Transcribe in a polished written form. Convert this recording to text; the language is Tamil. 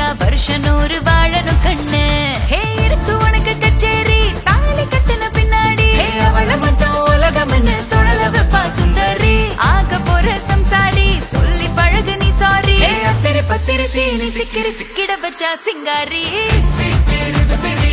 ஜோடியா வருஷம் 100 வாழணும் கண்ணு. ஹே இருக்கு உனக்கு கச்சேரி தாலி கட்டின பின்னாடி. அவளை மட்டும் உலகம்னு சொல்லல வெப்பா சுந்தரி. ஆக போற சம்சாரி சொல்லி பழகு நீ சாரி. அத்திரி பத்திரி சீனி சிக்கிரி சிக்கிட வச்சா சிங்காரி.